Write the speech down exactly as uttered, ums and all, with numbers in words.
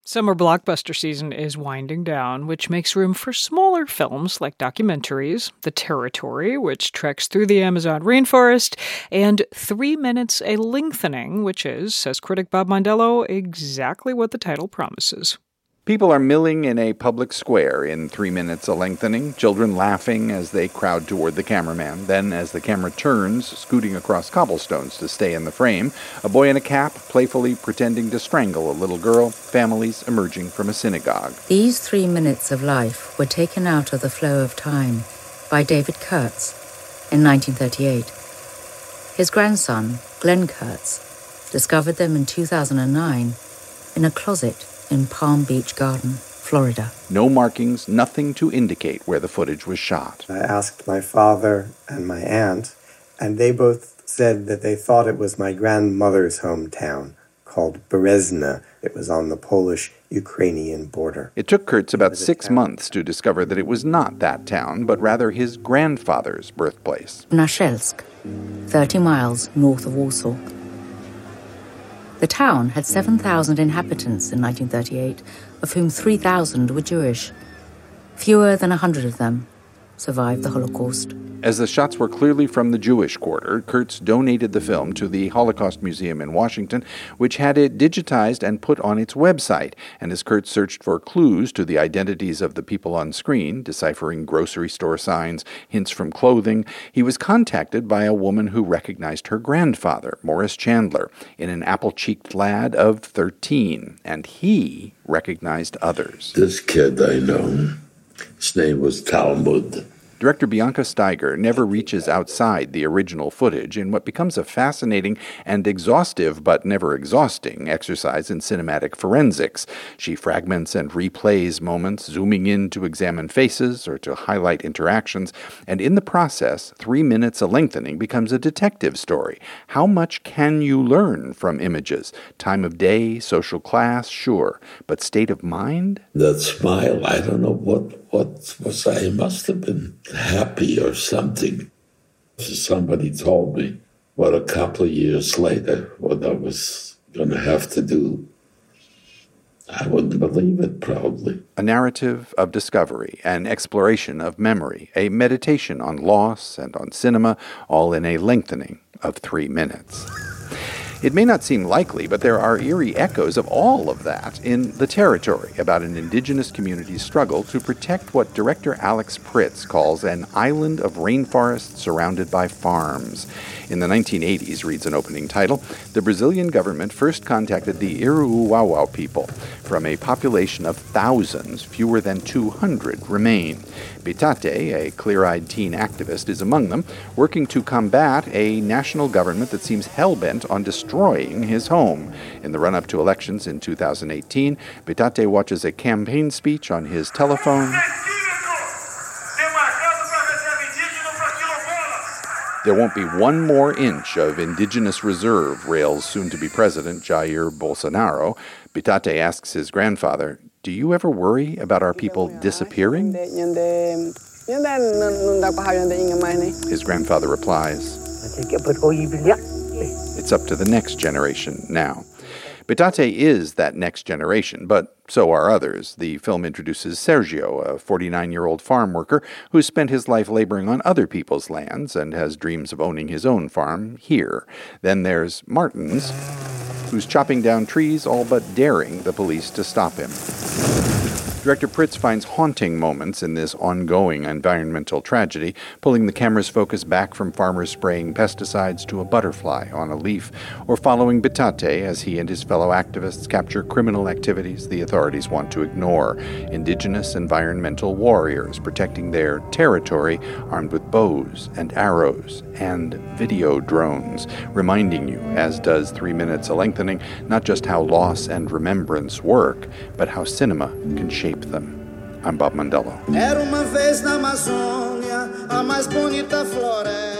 Summer blockbuster season is winding down, which makes room for smaller films like documentaries, The Territory, which treks through the Amazon rainforest, and Three Minutes a Lengthening, which is, says critic Bob Mondello, exactly what the title promises. People are milling in a public square in Three Minutes a Lengthening, children laughing as they crowd toward the cameraman. Then, as the camera turns, scooting across cobblestones to stay in the frame, a boy in a cap playfully pretending to strangle a little girl, families emerging from a synagogue. These three minutes of life were taken out of the flow of time by David Kurtz in nineteen thirty-eight. His grandson, Glenn Kurtz, discovered them in two thousand nine in a closet in Palm Beach Garden, Florida. No markings, nothing to indicate where the footage was shot. I asked my father and my aunt, and they both said that they thought it was my grandmother's hometown, called Berezna. It was on the Polish-Ukrainian border. It took Kurtz about six months to discover that it was not that town, but rather his grandfather's birthplace. Nashelsk, thirty miles north of Warsaw. The town had seven thousand inhabitants in nineteen thirty-eight, of whom three thousand were Jewish. Fewer than one hundred of them survived the Holocaust. As the shots were clearly from the Jewish quarter, Kurtz donated the film to the Holocaust Museum in Washington, which had it digitized and put on its website. And as Kurtz searched for clues to the identities of the people on screen, deciphering grocery store signs, hints from clothing, he was contacted by a woman who recognized her grandfather, Morris Chandler, in an apple-cheeked lad of thirteen, and he recognized others. This kid I know, his name was Talmud. Director Bianca Steiger never reaches outside the original footage in what becomes a fascinating and exhaustive but never exhausting exercise in cinematic forensics. She fragments and replays moments, zooming in to examine faces or to highlight interactions, and in the process, Three Minutes a Lengthening becomes a detective story. How much can you learn from images? Time of day, social class, sure, but state of mind? That smile, I don't know what, what was I, I must have been happy or something. Somebody told me what a couple of years later, what I was going to have to do. I wouldn't believe it, probably. A narrative of discovery, an exploration of memory, a meditation on loss and on cinema, all in a lengthening of three minutes. It may not seem likely, but there are eerie echoes of all of that in The Territory, about an indigenous community's struggle to protect what director Alex Pritz calls an island of rainforest surrounded by farms. In the nineteen eighties, reads an opening title, the Brazilian government first contacted the Iruuauau people. From a population of thousands, fewer than two hundred remain. Bitate, a clear-eyed teen activist, is among them, working to combat a national government that seems hell-bent on destroying his home. In the run-up to elections in two thousand eighteen, Bitate watches a campaign speech on his telephone. There won't be one more inch of indigenous reserve, rails soon-to-be president Jair Bolsonaro. Bitate asks his grandfather, do you ever worry about our people disappearing? His grandfather replies, it's up to the next generation now. Bitate is that next generation, but so are others. The film introduces Sergio, a forty-nine-year-old farm worker who spent his life laboring on other people's lands and has dreams of owning his own farm here. Then there's Martins, who's chopping down trees, all but daring the police to stop him. Director Pritz finds haunting moments in this ongoing environmental tragedy, pulling the camera's focus back from farmers spraying pesticides to a butterfly on a leaf, or following Bitate as he and his fellow activists capture criminal activities the authorities want to ignore. Indigenous environmental warriors protecting their territory, armed with bows and arrows and video drones, reminding you, as does Three Minutes a Lengthening, not just how loss and remembrance work, but how cinema can shape them. I'm Bob Mondello. Era uma vez na Amazônia, a mais bonita floresta.